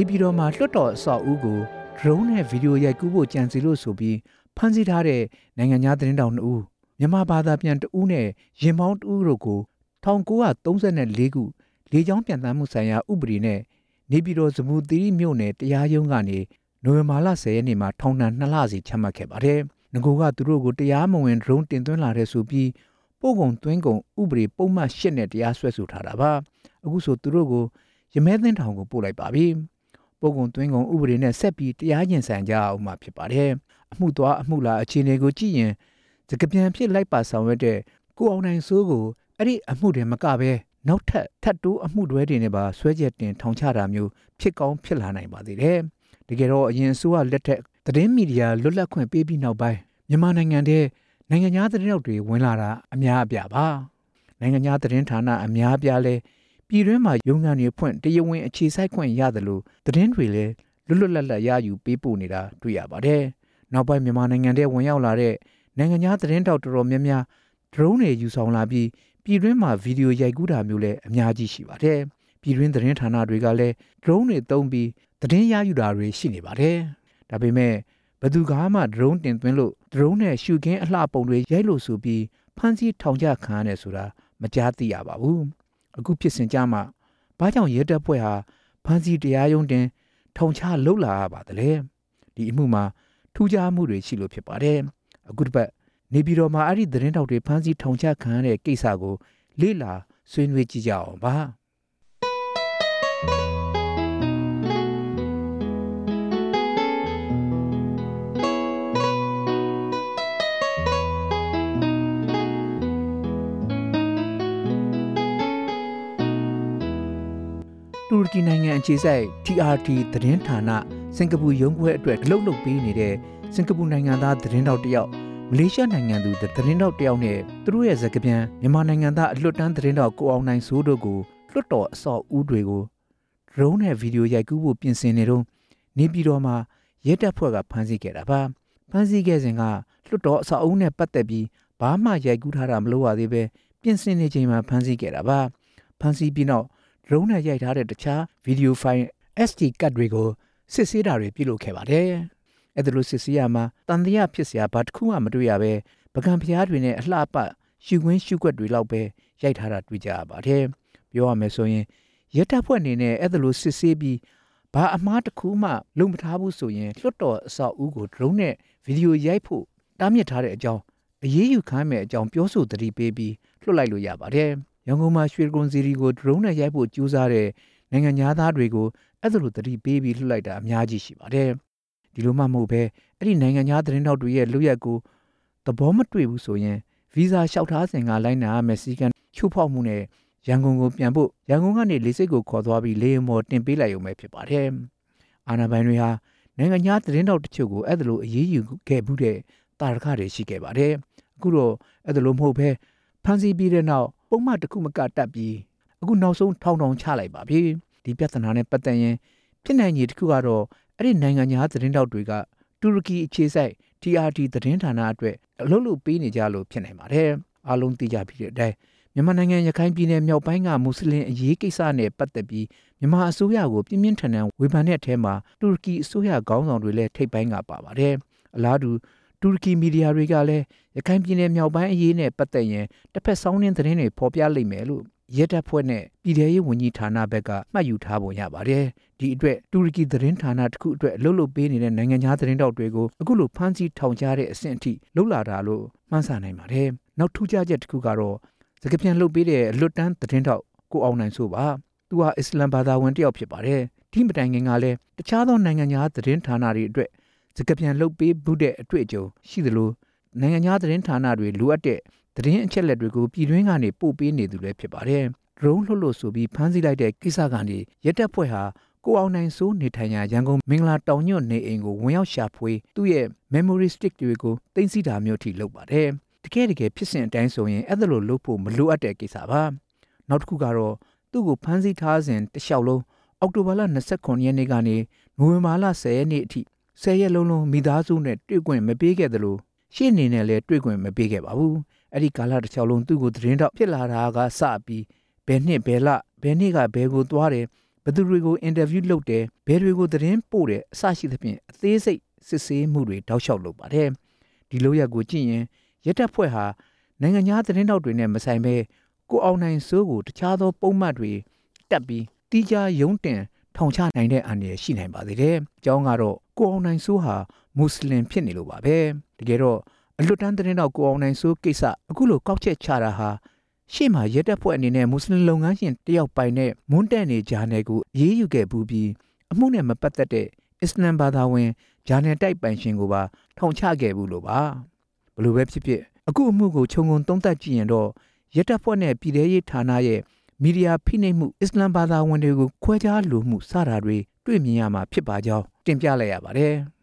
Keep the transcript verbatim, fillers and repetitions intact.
ပြည်တော်မှာလွှတ်တော်အဆောက်အဦကိုဒရုန်းနဲ့ဗီဒီယိုရိုက်ကူးဖို့ကြံစီလို့ဆိုပြီးဖမ်းဆီးထားတဲ့နိုင်ငံသားသတင်းတောင်နှစ်ဦးမြန်မာဘာသာပြန်တဦးနဲ့ရင်ပေါင်းတဦးတို့ကို၁၉၃၄ခုလေကြောင်းပြန်တမ်းမှုဆိုင်ရာဥပဒေနဲ့နေပြည်တော်စမူသီရိမြို့နယ်တရားရုံးကနေနိုဝင်ဘာလ၁၀ရက်နေ့မှာထောင်ဒဏ်နှစ်လစီချမှတ်ခဲ့ပါတယ်။ငကိုကသူတို့ကိုတရားမဝင်ဒရုန်းတင်သွင်းလာတဲ့ဆိုပြီးပို့ကုန်သွင်းကုန်ဥပဒေပုံမှန်၈နဲ့တရားစွဲဆိုထားတာပါ။အခုဆိုသူတို့ကိုရမဲသင်းထောင်ကိုပို့လိုက်ပါပြီ။ပို့ကုန်သွင်းကုန်ဥပဒေနဲ့ဆက်ပြီးတရားရင်ဆိုင်ကြအောင်မှာဖြစ်ပါတယ်။အမှုသွားအမှုလာအခြေအနေကိုကြည့်ရင်စကပြန်ဖြစ်လိုက်ပါဆောင်ရွက်တဲ့ကိုအောင်နိုင်စိုးကိုအဲ့ဒီအမှုတွေမကပဲနောက်ထပ်ထပ်တိုးအမှုတွေတွေနဲ့ပါဆွဲချက်တင်ထောင်ချတာမျိုးဖြစ်ကောင်းဖြစ်လာနိုင်ပါသေးတယ်။တကယ်တော့အရင်အစိုးရလက်ထက်သတင်းမီဒီယာလွတ်လပ်ခွင့်ပေးပြီးနောက်ပိုင်းမြန်မာနိုင်ငံထဲနိုင်ငံသားသတင်းတောက်တွေဝင်လာတာအများအပြားပါ။နိုင်ငံသားသတင်းဌာနအများအပြားလဲပြည်တွင်းမှာရုံးခန်းတွေဖွင့်တရားဝင်အခြေစိုက်ခွင့်ရတယ်လို့သတင်းတွေလည်းလွတ်လွတ်လပ်လပ်ရယူပေးပို့နေတာတွေ့ရပါတယ်။နောက်ပိုင်းမြန်မာနိုင်ငံထဲဝင်ရောက်လာတဲ့နိုင်ငံသားသတင်းတောက်တော်တော်များများဒရုန်းတွေယူဆောင်လာပြီးပြည်တွင်းမှာဗီဒီယိုရိုက်ကူးတာမျိုးလည်းအများကြီးရှိပါတယ်။ပြည်တွင်းသတင်းဌာနတွေကလည်းဒရုန်းတွေသုံးပြီးသတင်းရယူတာတွေရှိနေပါတယ်။ဒါပေမဲ့ဘယ်သူကမှဒရုန်းတင်သွင်းလို့ဒရုန်းနဲ့ရှုခင်းအလှပုံတွေရိုက်လို့ဆိုပြီးဖမ်းဆီးထောင်ချခံရတယ်ဆိုတာမကြားသိရပါဘူး။အခုဖြစ်စဉ်ကြမှာဘာကြောင့်ရဲတပ်ဖွဲ့ဟာဖမ်းဆီးတရားရုံးတင်ထောင်ချလှုပ်လာရပါသလဲ။ဒီအမှုမှာထူးခြားမှုတွေရှိလို့ဖြစ်ပါတယ်။အခုတစ်ပတ်နေပြည်တော်မှာအဲ့ဒီသတင်းတောက်တွေဖမ်းဆီးထောင်ချခံရတဲ့ကိစ္စကိုလေ့လာဆွေးနွေးကြည့်ကြအောင်ပါတူရကီနိုင်ငံအခြေစိုက် T R T သတင်းဌာနစင်ကာပူရုံးခွဲအတွက်အလုပ်လုပ်ပေးနေတဲ့စင်ကာပူနိုင်ငံသားသတင်းတောက်တစ်ယောက်မလေးရှားနိုင်ငံသူသတင်းတောက်တယောက်နဲ့သူတို့ရဲ့ဇကပြန်မြန်မာနိုင်ငံသားအလွတ်တန်းသတင်းတောက်ကိုအောင်နိုင်စိုးတို့ကိုလွတ်တော်အဆောက်အဦတွေကိုဒရုန်းနဲ့ဗီဒီယိုရိုက်ကူးဖို့ပြင်ဆင်နေတော့နေပြည်တော်မှာရဲတပ်ဖွဲ့ကဖမ်းဆီးခဲ့တာပါဖမ်းဆီးခဲ့စဉ်ကလွတ်တော်အဆောက်အဦနဲ့ပတ်သက်ပြီးဘာမှရိုက်ကူးထားတာမလို့ရသေးပဲပြင်ဆင်နေချိန်မှာဖမ်းဆီးခဲ့တာပါဖမ်းဆီးပြီးနောက်ဒရုန်းနဲ့ရိုက်ထားတဲ့တခြားဗီဒီယိုဖိုင် S D ကတ်တွေကိုစစ်ဆေးတာတွေပြုလုပ်ခဲ့ပါတယ်အဲ့ဒါလို့စစ်ဆေးရမှာတန်တရားဖြစ်စရာဘာတစ်ခုမှမတွေ့ရပဲပကံဖျားတွေနဲ့အလှပရှုခွင်းရှုွက်တွေလောက်ပဲရိုက်ထားတာတွေ့ကြရပါတယ်ပြောရမယ်ဆိုရင်ရဲတပ်ဖွဲ့အနေနဲ့အဲ့ဒါလို့စစ်ဆေးပြီးဘာအမှားတစ်ခုမှလုံမထားဘူးဆိုရင်လွတ်တော်အဆောက်အဦကိုဒရုန်းနဲ့ဗီဒီယိုရိုက်ဖို့တားမြစ်ထားတဲ့အကြောင်းအရေးယူခိုင်းမဲ့အကြောင်းပြောဆိုသတိပေးပြီးလွှတ်လိုက်လို့ရပါတယ်ရန်ကုန်မှာရွှေကုန်းစီရီကိုဒရုန်းနဲ့ရိုက်ဖို့ကြိုးစားတဲ့နိုင်ငံသားတွေကိုအဲ့ဒါလို့သတိပေးပြီးလွှတ်လိုက်တာအများကြီးရှိပါတယ်ဒီလိုမှမဟုတ်ပဲအဲ့ဒီနိုင်ငံသားသတင်းတောက်တွေရဲ့လုပ်ရက်ကိုသဘောမတွေ့ဘူးဆိုရင်ဗီဇာလျှောက်ထားစဉ်ကလိုက်နာရမယ့်စည်းကမ်းချိုးဖောက်မှုနဲ့ရန်ကုန်ကိုပြန်ဖို့ရန်ကုန်ကနေလေဆိပ်ကိုခေါ်သွားပြီးလေယာဉ်ပေါ်တင်ပေးလိုက်ရုံပဲဖြစ်ပါတယ်။အာဏာပိုင်တွေဟာနိုင်ငံသားသတင်းတောက်တချို့ကိုအဲ့ဒါလိုအရေးယူခဲ့မှုတဲ့တာရခတွေရှိခဲ့ပါတယ်။အခုတော့အဲ့ဒါလိုမဟုတ်ပဲဖမ်းဆီးပြီးတဲ့နောက်ပုံမှန်တစ်ခုမကတက်ပြီးအခုနောက်ဆုံးထောင်ထောင်ချလိုက်ပါပြီ။ဒီပြဿနာနဲ့ပတ်သက်ရင်ဖြစ်နိုင်ခြေတစ်ခုကတော့အဲ့ဒီနိုင်ငံသားသတင်းတောက်တွေကတူရကီအခြေစိုက် T R T သတင်းဌာနအတွက်အလုပ်လုပ်ပေးနေကြလို့ဖြစ်နိုင်ပါတယ်။အားလုံးသိကြပြီးတဲ့အတိုင်းမြန်မာနိုင်ငံရခိုင်ပြည်နယ်မြောက်ပိုင်းကမွတ်စလင်အရေးကိစ္စနဲ့ပတ်သက်ပြီးမြန်မာအစိုးရကိုပြင်းပြင်းထန်ထန်ဝေဖန်တဲ့အထက်မှာတူရကီအစိုးရခေါင်းဆောင်တွေလည်းထိပ်ပိုင်းကပါပါတယ်။အလားတူတူရကီမီဒီယာတွေကလည်းရခိုင်ပြည်နယ်မြောက်ပိုင်းအရေးနဲ့ပတ်သက်ရင်တစ်ဖက်စောင်းနှင်းသတင်းတွေဖော်ပြလိမ့်မယ်လို့ရဲတပ်ဖွဲ့နဲ့ပြည်ထရေးဝန်ကြီးဌာနဘက်ကမှတ်ယူထားပုံရပါတယ်။ဒီအတွက်တူရကီသတင်းဌာနတစ်ခုအတွက်အလုပ်လုပ်ပေးနေတဲ့နိုင်ငံသားသတင်းတောက်တွေကိုအခုလိုဖမ်းဆီးထောင်ချတဲ့အဆင့်အထိလှုပ်လာတာလို့မှန်းဆနိုင်ပါတယ်။နောက်ထူးခြားချက်တစ်ခုကတော့စကားပြန်လုပ်ပေးတဲ့အလွတ်တန်းသတင်းတောက်ကိုအောင်နိုင်ဆိုပါ။သူဟာအစ္စလမ်ဘာသာဝင်တစ်ယောက်ဖြစ်ပါတယ်။ဒီမတိုင်ခင်ကလည်းတခြားသောနိုင်ငံသားသတင်းဌာနတွေအတွက်စကားပြန်လုပ်ပေးမှုတဲ့အတွေ့အကြုံရှိသလိုနိုင်ငံသားသတင်းဌာနတွေလိုအပ်တဲ့သတင်းအချက်အလက်တွေကိုပြည်တွင်းကနေပို့ပေးနေသူလည်းဖြစ်ပါတယ်။ drone လှုပ်လို့ဆိုပြီးဖမ်းဆီးလိုက်တဲ့ကိစ္စကနေရဲတပ်ဖွဲ့ဟာကိုအောင်နိုင်စိုးနေထိုင်ရာရန်ကုန်မင်္ဂလာတောင်ညွန့်နေအိမ်ကိုဝင်ရောက်ရှာဖွေသူ့ရဲ့ memory stick တွေကိုတင်စီတာမျိုးထိလုပ်ပါတယ်။တကယ်တကယ်ဖြစ်စဉ်အတိုင်းဆိုရင်အဲ့ဒါလိုလုပ်ဖို့မလိုအပ်တဲ့ကိစ္စပါ။နောက်တစ်ခုကတော့သူ့ကိုဖမ်းဆီးထားစဉ်တလျှောက်လုံးအောက်တိုဘာလ၂၉ရက်နေ့ကနေနိုဝင်ဘာလ၁၀ရက်နေ့အထိဆယ်ရက်လုံးလုံးမိသားစုနဲ့တွေ့ခွင့်မပေးခဲ့သလိုရှေ့နေနဲ့လည်းတွေ့ခွင့်မပေးခဲ့ပါဘူး။အဲ့ဒီကာလတစ်လျှောက်လုံးသူ့ကိုသတင်းတော့ဖြစ်လာတာကစပြီးဘယ်နှစ်ဘယ်လဘယ်နေ့ကဘယ်ကိုသွားတယ်ဘဘသူတွေကိုအင်တာဗျူးလုပ်တယ်ဘယ်တွေကိုသတင်းပို့တယ်အစရှိသဖြင့်အသေးစိတ်စစ်ဆေးမှုတွေတောက်လျှောက်လုပ်ပါတယ်ဒီလိုရက်ကိုကြည့်ရင်ရဲတပ်ဖွဲ့ဟာနိုင်ငံသားသတင်းတောက်တွေနဲ့မဆိုင်ဘဲကိုအောင်နိုင်စိုးကိုတခြားသောပုံမှန်တွေတက်ပြီးတီးခြားရုံးတင်ထောင်ချနိုင်တဲ့အန္တရာယ်ရှိနိုင်ပါသေးတယ်အကြောင်းကတော့ကိုအောင်နိုင်စိုးဟာမွတ်စလင်ဖြစ်နေလို့ပါပဲတကယ်တော့အလွတ်တန်းသတင်းတောက်ကိုအောင်နိုင်စိုးကိစ္စအခုလိုကောက်ချက်ချတာဟာရှေ့မှာရဲတပ်ဖွဲ့အနေနဲ့မွတ်စလင်လုပ်ငန်းရှင်တယောက်ပိုင်နဲ့မွန်းတက်နေဂျာနယ်ကိုအေးအေးယူခဲ့ပူးပြီးအမှုနဲ့မပတ်သက်တဲ့အစ္စလမ်ဘာသာဝင်ဂျာနယ်တိုက်ပိုင်ရှင်ကိုပါထောင်ချခဲ့ဘူးလို့ပါဘလို့ပဲဖြစ်ဖြစ်အခုအမှုကိုခြုံငုံသုံးသပ်ကြည့်ရင်တော့ရဲတပ်ဖွဲ့နဲ့ပြည်ထရေးဌာနရဲ့မီဒီယာဖိနှိပ်မှုအစ္စလမ်ဘာသာဝင်တွေကိုခွဲခြားလိုမှုစတာတွေတွေ့မြင်ရမှာဖြစ်ပါကြောင်းတင်ပြလိုက်ရပါတယ်